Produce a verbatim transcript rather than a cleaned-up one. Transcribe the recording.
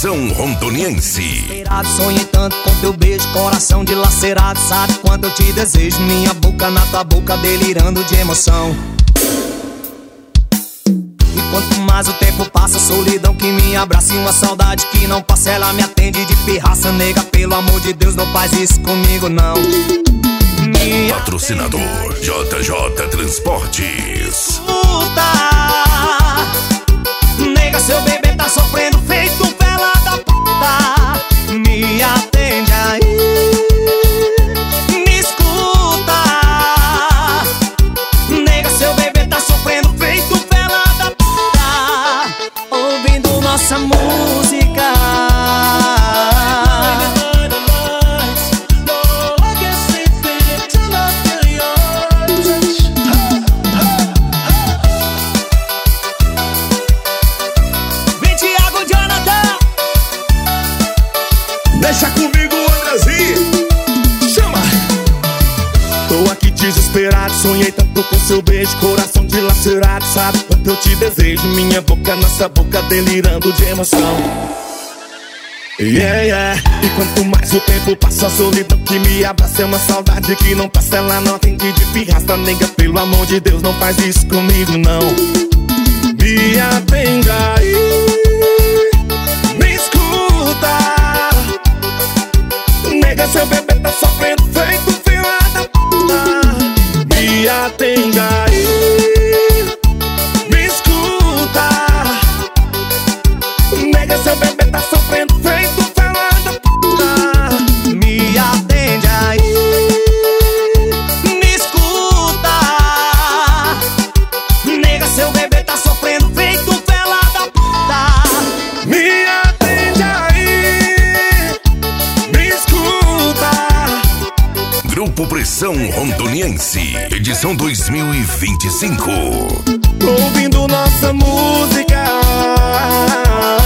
Pressão Rondoniense. Sonhei tanto com teu beijo, coração dilacerado. Sabe quanto eu te desejo, minha boca na tua boca, delirando de emoção. E quanto mais o tempo passa, solidão que me abraça e uma saudade que não passa, ela me atende de pirraça. Nega, pelo amor de Deus, não faz isso comigo não. Minha Patrocinador J J Transportes. Puta, nega, seu bebê tá sofrendo feito vela da puta. Me atende aí, me escuta. Nega, seu bebê tá sofrendo feito vela da puta. Ouvindo nossa música. Deixa comigo, Andrezinho. Chama. Tô aqui desesperado, sonhei tanto com seu beijo, coração dilacerado. Sabe quanto eu te desejo, minha boca nossa boca, delirando de emoção. Yeah, yeah. E quanto mais o tempo passa, a solidão que me abraça é uma saudade que não passa, ela não atende de pirraça. Nega, pelo amor de Deus, não faz isso comigo não. Me atende aí, me escuta. Nega, seu bebê tá sofrendo feito fila da puta. Me atende aí, me escuta. Nega, seu bebê tá sofrendo feito fila da puta. Me atende aí, me escuta. Nega, seu bebê tá sofrendo feito fila da puta. Me atende aí, me escuta. Grupo Pressão Rondoniense, edição dois mil e vinte e cinco. Ouvindo nossa música.